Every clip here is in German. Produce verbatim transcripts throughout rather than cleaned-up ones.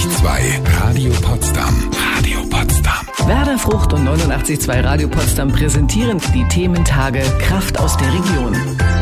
neunundachtzig Komma zwei Radio Potsdam. Radio Potsdam. Werder Frucht und neunundachtzig Komma zwei Radio Potsdam präsentieren die Thementage Kraft aus der Region.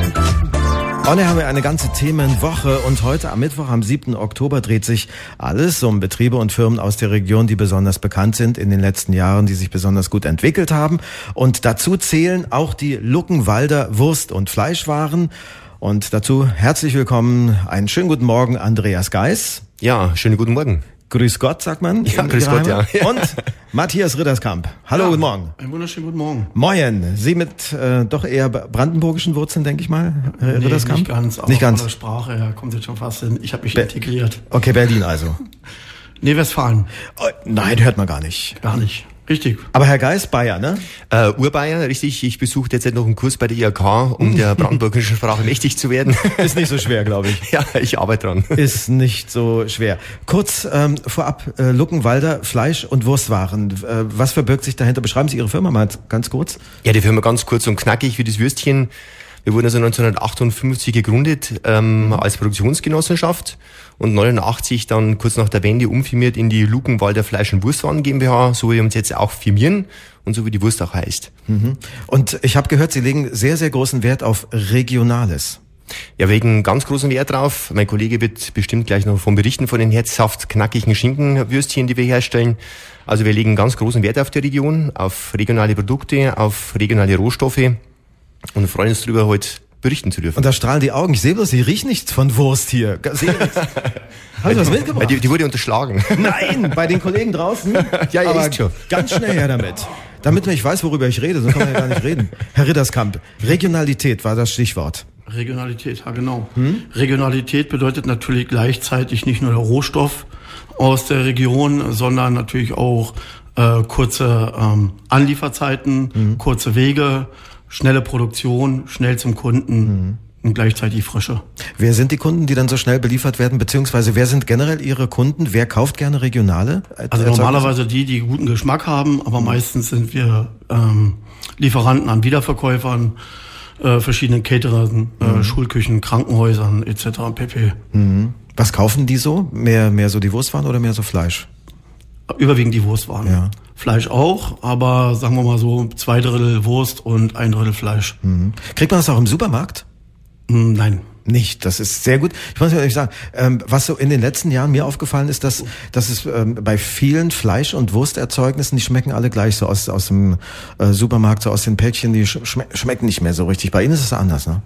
Heute haben wir eine ganze Themenwoche und heute am Mittwoch, am siebten Oktober, dreht sich alles um Betriebe und Firmen aus der Region, die besonders bekannt sind in den letzten Jahren, die sich besonders gut entwickelt haben. Und dazu zählen auch die Luckenwalder Wurst- und Fleischwaren. Und dazu herzlich willkommen, einen schönen guten Morgen, Andreas Geis. Ja, schönen guten Morgen. Grüß Gott, sagt man. Ja, grüß Gott, ja. Und Matthias Ritterskamp. Hallo, ja, guten Morgen. Einen wunderschönen guten Morgen. Moin. Sie mit äh, doch eher brandenburgischen Wurzeln, denke ich mal, Herr nee, Ritterskamp? Nicht ganz, aber nicht ganz. von der Sprache her kommt jetzt schon fast hin. Ich habe mich Be- integriert. Okay, Berlin also. Nee, Westfalen. Oh, nein, hört man gar nicht. Gar nicht. Richtig. Aber Herr Geis, Bayer, ne? Äh, Urbayer, richtig. Ich besuche derzeit noch einen Kurs bei der I H K, um der brandenburgischen Sprache mächtig zu werden. Ist nicht so schwer, glaube ich. Ja, ich arbeite dran. Ist nicht so schwer. Kurz ähm, vorab, äh, Luckenwalder Fleisch- und Wurstwaren. Äh, was verbirgt sich dahinter? Beschreiben Sie Ihre Firma mal ganz kurz. Ja, die Firma ganz kurz und knackig wie das Würstchen. Wir wurden also neunzehnhundertachtundfünfzig gegründet ähm, als Produktionsgenossenschaft und neunundachtzig dann kurz nach der Wende umfirmiert in die Luckenwalder Fleisch- und Wurstwaren GmbH, so wie wir uns jetzt auch firmieren und so wie die Wurst auch heißt. Mhm. Und ich habe gehört, Sie legen sehr, sehr großen Wert auf Regionales. Ja, wir legen ganz großen Wert drauf. Mein Kollege wird bestimmt gleich noch von berichten, von den herzhaft knackigen Schinkenwürstchen, die wir herstellen. Also wir legen ganz großen Wert auf die Region, auf regionale Produkte, auf regionale Rohstoffe und freuen uns darüber, heute berichten zu dürfen. Und da strahlen die Augen. Ich sehe bloß, Sie riechen nichts von Wurst hier. Sie nichts. Haben Sie was mitgebracht? Die, die wurde unterschlagen. Nein, bei den Kollegen draußen. Ja, ja, aber ist schon. Ganz schnell her damit. Damit ich weiß, worüber ich rede, sonst kann man ja gar nicht reden. Herr Ritterskamp, Regionalität war das Stichwort. Regionalität, ja genau. Hm? Regionalität bedeutet natürlich gleichzeitig nicht nur der Rohstoff aus der Region, sondern natürlich auch äh, kurze ähm, Anlieferzeiten, hm. kurze Wege, schnelle Produktion, schnell zum Kunden hm. und gleichzeitig Frische. Wer sind die Kunden, die dann so schnell beliefert werden, beziehungsweise wer sind generell Ihre Kunden? Wer kauft gerne regionale? Also normalerweise die, die guten Geschmack haben, aber meistens sind wir ähm, Lieferanten an Wiederverkäufern, äh, verschiedenen Caterern, äh, mhm. Schulküchen, Krankenhäusern et cetera pp. Mhm. Was kaufen die so? Mehr, mehr so die Wurstwaren oder mehr so Fleisch? Überwiegend die Wurstwaren. Ja. Fleisch auch, aber sagen wir mal so zwei Drittel Wurst und ein Drittel Fleisch. Mhm. Kriegt man das auch im Supermarkt? Mm, nein. Nicht, das ist sehr gut. Ich muss ehrlich sagen, ähm, was so in den letzten Jahren mir aufgefallen ist, dass, dass es ähm, bei vielen Fleisch- und Wursterzeugnissen, die schmecken alle gleich so aus, aus dem äh, Supermarkt, so aus den Päckchen, die schme- schmecken nicht mehr so richtig. Bei Ihnen ist es anders, ne?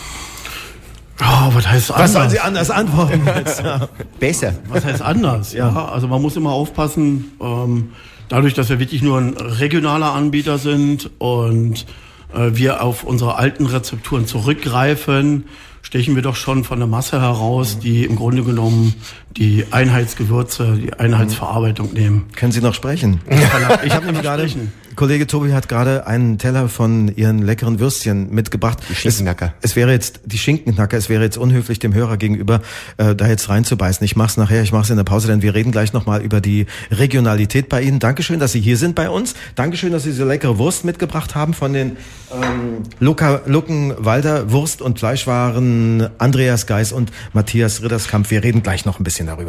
Oh, was heißt anders? Was sollen Sie anders antworten jetzt? Ja. Besser. Was heißt anders? Ja. ja, also man muss immer aufpassen, ähm, dadurch, dass wir wirklich nur ein regionaler Anbieter sind und äh, wir auf unsere alten Rezepturen zurückgreifen, stechen wir doch schon von der Masse heraus, die im Grunde genommen die Einheitsgewürze, die Einheitsverarbeitung nehmen. Können Sie noch sprechen? Ich habe nämlich gerade, Kollege Tobi hat gerade einen Teller von Ihren leckeren Würstchen mitgebracht. Die Schinkenknacker. Es, es wäre jetzt, die Schinkenknacker, es wäre jetzt unhöflich dem Hörer gegenüber, äh, da jetzt reinzubeißen. Ich mach's nachher, ich mach's in der Pause, denn wir reden gleich nochmal über die Regionalität bei Ihnen. Dankeschön, dass Sie hier sind bei uns. Dankeschön, dass Sie so leckere Wurst mitgebracht haben von den ähm, Luca, Luckenwalder Wurst- und Fleischwaren Andreas Geis und Matthias Ritterskamp. Wir reden gleich noch ein bisschen darüber.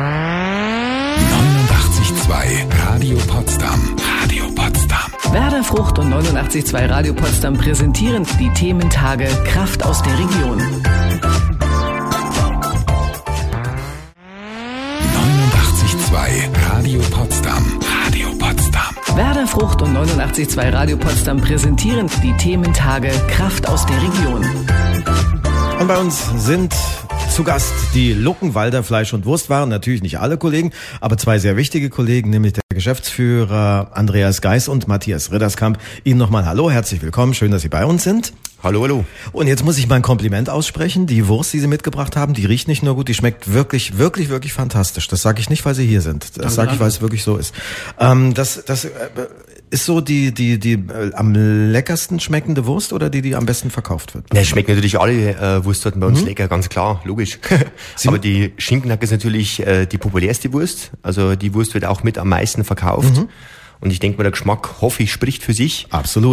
neunundachtzig Komma zwei Radio Potsdam. Radio Potsdam. Werder Frucht und neunundachtzig Komma zwei Radio Potsdam präsentieren die Thementage Kraft aus der Region. neunundachtzig Komma zwei Radio Potsdam. Radio Potsdam. Werder Frucht und neunundachtzig Komma zwei Radio Potsdam präsentieren die Thementage Kraft aus der Region. Und bei uns sind zu Gast die Luckenwalder Fleisch- und Wurstwaren, natürlich nicht alle Kollegen, aber zwei sehr wichtige Kollegen, nämlich der Geschäftsführer Andreas Geis und Matthias Ritterskamp. Ihnen nochmal hallo, herzlich willkommen, schön, dass Sie bei uns sind. Hallo, hallo. Und jetzt muss ich mal ein Kompliment aussprechen. Die Wurst, die Sie mitgebracht haben, die riecht nicht nur gut, die schmeckt wirklich, wirklich, wirklich fantastisch. Das sage ich nicht, weil Sie hier sind. Das sage ich, weil es wirklich so ist. Ähm, das, das äh, ist so die, die, die äh, am leckersten schmeckende Wurst oder die, die am besten verkauft wird? Ja, es schmecken natürlich alle äh, Wurstsorten bei uns mhm. lecker, ganz klar, logisch. Aber die Schinkennacker ist natürlich äh, die populärste Wurst. Also die Wurst wird auch mit am meisten verkauft. Mhm. Und ich denke mal, der Geschmack, hoffe ich, spricht für sich. Absolut.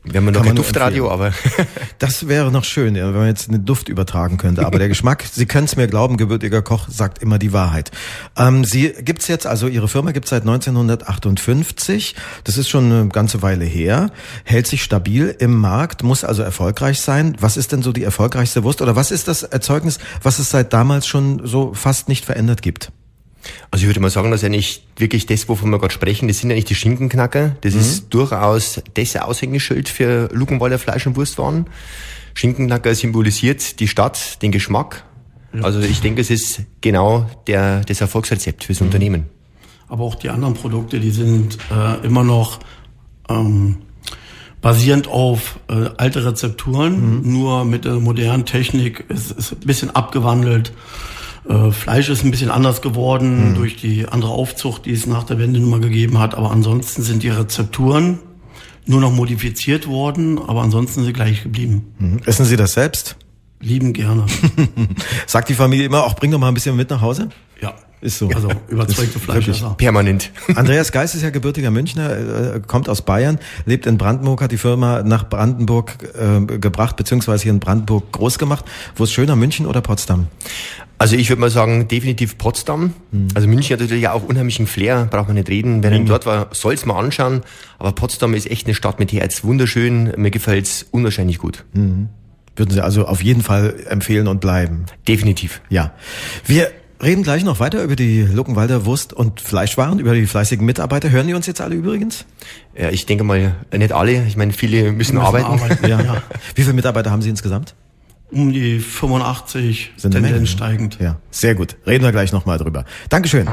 Wir haben ja noch ein Duftradio, aber... Das wäre noch schön, wenn man jetzt einen Duft übertragen könnte. Aber der Geschmack, Sie können es mir glauben, gebürtiger Koch sagt immer die Wahrheit. Ähm, Sie gibt's jetzt, also Ihre Firma gibt's seit neunzehnhundertachtundfünfzig. Das ist schon eine ganze Weile her. Hält sich stabil im Markt, muss also erfolgreich sein. Was ist denn so die erfolgreichste Wurst? Oder was ist das Erzeugnis, was es seit damals schon so fast nicht verändert gibt? Also ich würde mal sagen, dass eigentlich wirklich das, wovon wir gerade sprechen, das sind eigentlich die Schinkenknacker. Das mhm. ist durchaus das Aushängeschild für Luckenwalder Fleisch- und Wurstwaren. Schinkenknacker symbolisiert die Stadt, den Geschmack. Ja. Also ich denke, es ist genau der, das Erfolgsrezept fürs mhm. Unternehmen. Aber auch die anderen Produkte, die sind äh, immer noch ähm, basierend auf äh, alte Rezepturen, mhm. nur mit der modernen Technik. Es ist ein bisschen abgewandelt. Äh, Fleisch ist ein bisschen anders geworden mhm. durch die andere Aufzucht, die es nach der Wende nun mal gegeben hat. Aber ansonsten sind die Rezepturen nur noch modifiziert worden, aber ansonsten sind sie gleich geblieben. Mhm. Essen Sie das selbst? Lieben gerne. Sagt die Familie immer, auch bring doch mal ein bisschen mit nach Hause? Ja. Ist so. Also überzeugte Fleischesser. Permanent. Andreas Geis ist ja gebürtiger Münchner, kommt aus Bayern, lebt in Brandenburg, hat die Firma nach Brandenburg äh, gebracht, beziehungsweise hier in Brandenburg groß gemacht. Wo ist schöner, München oder Potsdam? Also ich würde mal sagen, definitiv Potsdam. Mhm. Also München hat natürlich auch unheimlichen Flair, braucht man nicht reden. Wer mhm. dort war, soll es mal anschauen. Aber Potsdam ist echt eine Stadt mit Herz, wunderschön. Mir gefällt es unwahrscheinlich gut. Mhm. Würden Sie also auf jeden Fall empfehlen und bleiben? Definitiv. Ja. Wir reden gleich noch weiter über die Luckenwalder Wurst- und Fleischwaren, über die fleißigen Mitarbeiter. Hören die uns jetzt alle übrigens? Ja, ich denke mal, nicht alle. Ich meine, viele müssen, müssen arbeiten. arbeiten. Ja. Ja. Wie viele Mitarbeiter haben Sie insgesamt? Um die fünfundachtzig, sind Tendenz steigend. Ja, sehr gut. Reden wir gleich nochmal drüber. Dankeschön.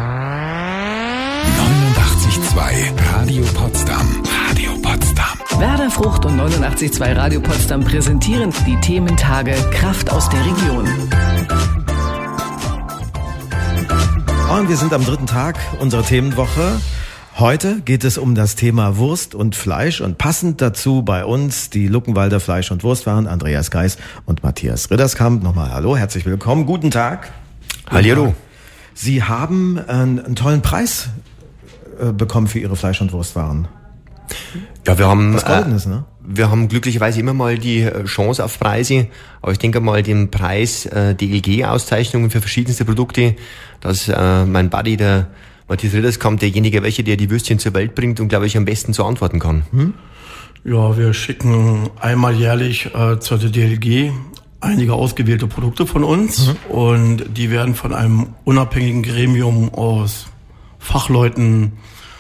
neunundachtzig Komma zwei Radio Potsdam. Radio Potsdam. Werder Frucht und neunundachtzig Komma zwei Radio Potsdam präsentieren die Thementage Kraft aus der Region. Und wir sind am dritten Tag unserer Themenwoche. Heute geht es um das Thema Wurst und Fleisch und passend dazu bei uns die Luckenwalder Fleisch- und Wurstwaren, Andreas Geis und Matthias Ridderskamp. Nochmal hallo, herzlich willkommen, guten Tag. Hallihallo. Sie haben einen, einen tollen Preis äh, bekommen für Ihre Fleisch- und Wurstwaren. Ja, wir haben, Was Goldenes, äh, ne? wir haben glücklicherweise immer mal die Chance auf Preise, aber ich denke mal den Preis äh, D L G-Auszeichnungen für verschiedenste Produkte, dass äh, mein Buddy, der Matthias Ridderskamp, derjenige, welcher der die Würstchen zur Welt bringt und glaube ich am besten zu antworten kann. Hm? Ja, wir schicken einmal jährlich äh, zur D L G einige ausgewählte Produkte von uns mhm. und die werden von einem unabhängigen Gremium aus Fachleuten,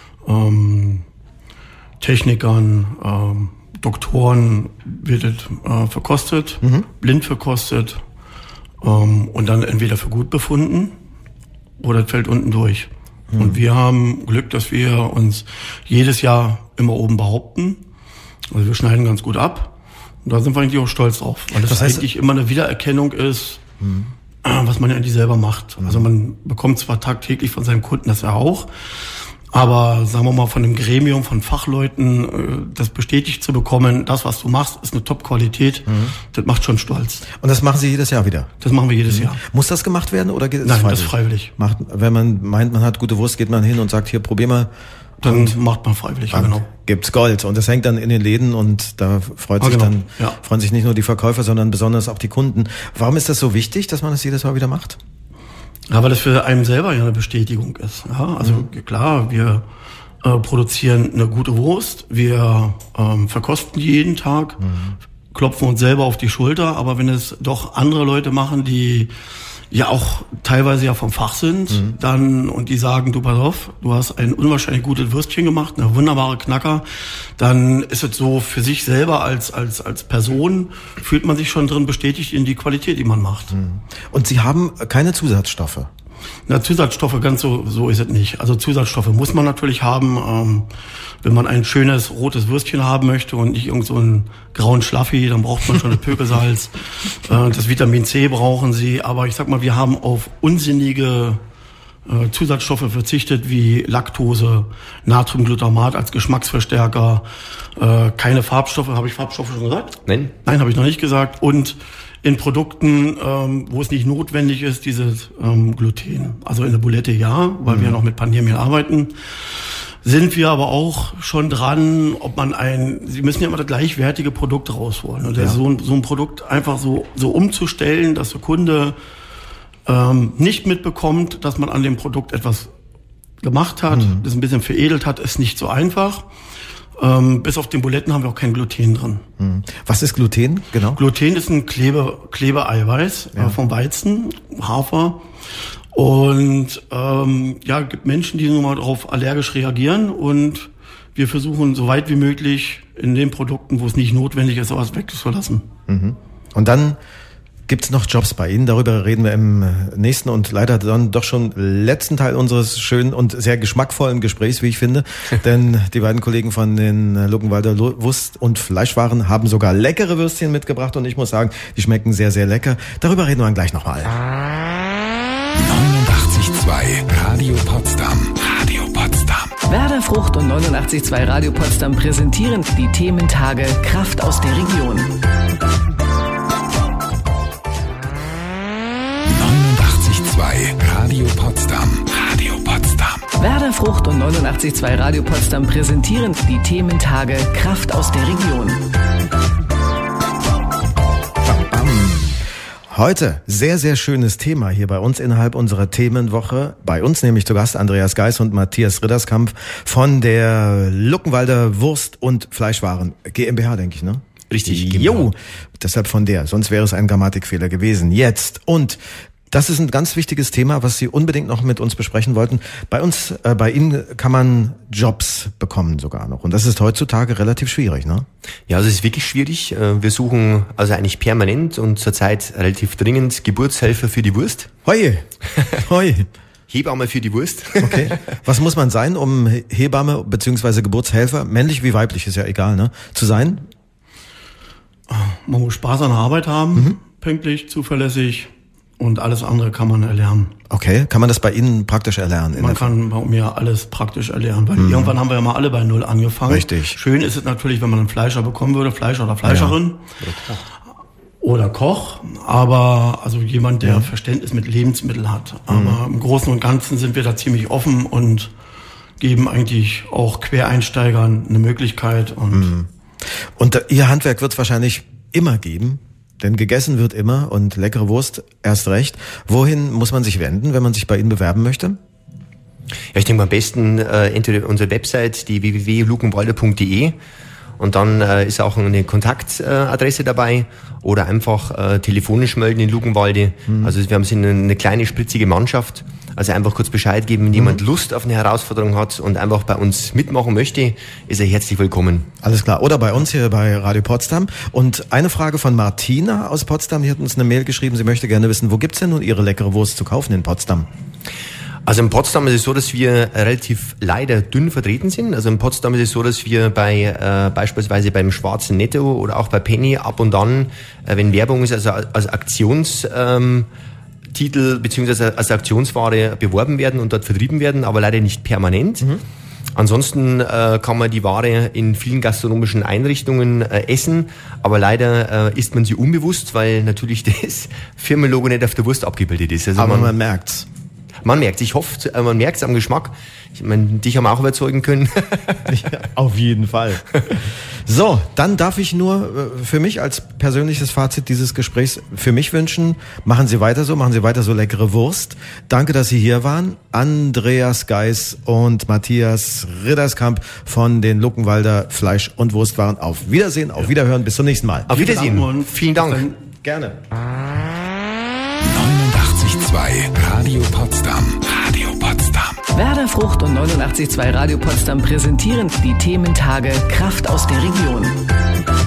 ähm, Technikern, ähm, Doktoren wird äh, verkostet, mhm. blind verkostet ähm, und dann entweder für gut befunden oder es fällt unten durch. Mhm. Und wir haben Glück, dass wir uns jedes Jahr immer oben behaupten. Also wir schneiden ganz gut ab. Und da sind wir eigentlich auch stolz drauf, weil das, das heißt, eigentlich immer eine Wiedererkennung ist, mhm. was man ja eigentlich selber macht. Mhm. Also man bekommt zwar tagtäglich von seinem Kunden das ja auch, aber sagen wir mal von einem Gremium, von Fachleuten, das bestätigt zu bekommen, das, was du machst, ist eine Top-Qualität, mhm. das macht schon stolz. Und das machen Sie jedes Jahr wieder? Das machen wir jedes mhm. Jahr. Muss das gemacht werden oder geht es Nein, freiwillig? das ist freiwillig. Macht, wenn man meint, man hat gute Wurst, geht man hin und sagt, hier, probier mal. Dann und macht man freiwillig, ja, genau. Gibt's Gold. Und das hängt dann in den Läden und da freut sich ah, genau. dann, ja. freuen sich nicht nur die Verkäufer, sondern besonders auch die Kunden. Warum ist das so wichtig, dass man das jedes Mal wieder macht? Ja, weil das für einen selber ja eine Bestätigung ist. Ja, also mhm. klar, wir äh, produzieren eine gute Wurst, wir ähm, verkosten die jeden Tag, mhm. klopfen uns selber auf die Schulter, aber wenn es doch andere Leute machen, die ja auch teilweise ja vom Fach sind, mhm. dann und die sagen, du pass auf, du hast ein unwahrscheinlich gutes Würstchen gemacht, eine wunderbare Knacker, dann ist es so für sich selber als als als Person fühlt man sich schon drin bestätigt in die Qualität, die man macht. Mhm. Und Sie haben keine Zusatzstoffe? Na, Zusatzstoffe, ganz so so ist es nicht. Also Zusatzstoffe muss man natürlich haben, ähm, wenn man ein schönes rotes Würstchen haben möchte und nicht irgend so einen grauen Schlaffi, dann braucht man schon das Pökelsalz. äh, das Vitamin C brauchen Sie, aber ich sag mal, wir haben auf unsinnige äh, Zusatzstoffe verzichtet, wie Laktose, Natriumglutamat als Geschmacksverstärker, äh, keine Farbstoffe. Habe ich Farbstoffe schon gesagt? Nein. Nein, habe ich noch nicht gesagt. Und in Produkten, ähm, wo es nicht notwendig ist, dieses ähm, Gluten. Also in der Bulette ja, weil mhm. wir noch mit Paniermehl arbeiten. sind wir aber auch schon dran, ob man ein, Sie müssen ja immer das gleichwertige Produkt rausholen. Und ja. so, so ein Produkt einfach so, so umzustellen, dass der Kunde ähm, nicht mitbekommt, dass man an dem Produkt etwas gemacht hat, mhm. das ein bisschen veredelt hat, ist nicht so einfach. Ähm, bis auf den Buletten haben wir auch kein Gluten drin. Mhm. Was ist Gluten, genau? Gluten ist ein Klebe, Klebeeiweiß ja. äh, vom Weizen, Hafer. Und ähm, ja, gibt Menschen, die nun mal darauf allergisch reagieren. Und wir versuchen, so weit wie möglich in den Produkten, wo es nicht notwendig ist, sowas wegzulassen. Mhm. Und dann gibt's noch Jobs bei Ihnen? Darüber reden wir im nächsten und leider dann doch schon letzten Teil unseres schönen und sehr geschmackvollen Gesprächs, wie ich finde. Denn die beiden Kollegen von den Luckenwalder Wurst- und Fleischwaren haben sogar leckere Würstchen mitgebracht und ich muss sagen, die schmecken sehr, sehr lecker. Darüber reden wir dann gleich nochmal. neunundachtzig Komma zwei Radio Potsdam. Radio Potsdam. Werder Frucht und neunundachtzig Komma zwei Radio Potsdam präsentieren die Thementage Kraft aus der Region. neunundachtzig Komma zwei Radio Potsdam. Radio Potsdam. Werder Frucht und neunundachtzig Komma zwei Radio Potsdam präsentieren die Thementage Kraft aus der Region. Heute sehr, sehr schönes Thema hier bei uns innerhalb unserer Themenwoche. Bei uns nämlich zu Gast Andreas Geis und Matthias Ridderskamp von der Luckenwalder Wurst- und Fleischwaren GmbH, denke ich, ne? Richtig. Jo, genau. Deshalb von der, sonst wäre es ein Grammatikfehler gewesen. Jetzt und das ist ein ganz wichtiges Thema, was Sie unbedingt noch mit uns besprechen wollten. Bei uns, äh, bei Ihnen kann man Jobs bekommen sogar noch. Und das ist heutzutage relativ schwierig, ne? Ja, also es ist wirklich schwierig. Wir suchen also eigentlich permanent und zurzeit relativ dringend Geburtshelfer für die Wurst. Hoi, hoi. Hebamme für die Wurst. Okay. Was muss man sein, um Hebamme bzw. Geburtshelfer, männlich wie weiblich, ist ja egal, ne, zu sein? Man muss Spaß an der Arbeit haben, mhm. pünktlich, zuverlässig. Und alles andere kann man erlernen. Okay, kann man das bei Ihnen praktisch erlernen? Man kann bei mir alles praktisch erlernen, weil mhm. irgendwann haben wir ja mal alle bei Null angefangen. Richtig. Schön ist es natürlich, wenn man einen Fleischer bekommen würde, Fleischer oder Fleischerin. Ja. Oder Koch, aber also jemand, der ja. Verständnis mit Lebensmitteln hat. Aber mhm. im Großen und Ganzen sind wir da ziemlich offen und geben eigentlich auch Quereinsteigern eine Möglichkeit. Und, mhm. und Ihr Handwerk wird es wahrscheinlich immer geben? Denn gegessen wird immer und leckere Wurst erst recht. Wohin muss man sich wenden, wenn man sich bei Ihnen bewerben möchte? Ja, ich denke am besten äh, entweder unsere Website, die w w w punkt luckenwalder punkt d e und dann äh, ist auch eine Kontaktadresse äh, dabei oder einfach äh, telefonisch melden in Luckenwalde. Mhm. Also wir haben eine, eine kleine spritzige Mannschaft. Also einfach kurz Bescheid geben, wenn mhm. jemand Lust auf eine Herausforderung hat und einfach bei uns mitmachen möchte, ist er herzlich willkommen. Alles klar. Oder bei uns hier bei Radio Potsdam. Und eine Frage von Martina aus Potsdam, die hat uns eine Mail geschrieben, sie möchte gerne wissen, wo gibt's denn nun Ihre leckere Wurst zu kaufen in Potsdam? Also in Potsdam ist es so, dass wir relativ leider dünn vertreten sind. Also in Potsdam ist es so, dass wir bei äh, beispielsweise beim Schwarzen Netto oder auch bei Penny ab und an, äh, wenn Werbung ist, also als Aktions ähm, Titel bzw. als Aktionsware beworben werden und dort vertrieben werden, aber leider nicht permanent. Mhm. Ansonsten äh, kann man die Ware in vielen gastronomischen Einrichtungen äh, essen, aber leider äh, isst man sie unbewusst, weil natürlich das Firmenlogo nicht auf der Wurst abgebildet ist. Also aber man, man merkt's. Man merkt, ich hoffe, man merkt es am Geschmack. Ich meine, dich haben wir auch überzeugen können. Ja, auf jeden Fall. So, dann darf ich nur für mich als persönliches Fazit dieses Gesprächs für mich wünschen, machen Sie weiter so, machen Sie weiter so leckere Wurst. Danke, dass Sie hier waren. Andreas Geis und Matthias Ridderskamp von den Luckenwalder Fleisch- und Wurstwaren. Auf Wiedersehen, auf Wiederhören, bis zum nächsten Mal. Auf Wiedersehen und vielen Dank. Gerne. neunundachtzig Komma zwei Radio Potsdam. Radio Potsdam. Werder Frucht und neunundachtzig Komma zwei Radio Potsdam präsentieren die Thementage Kraft aus der Region.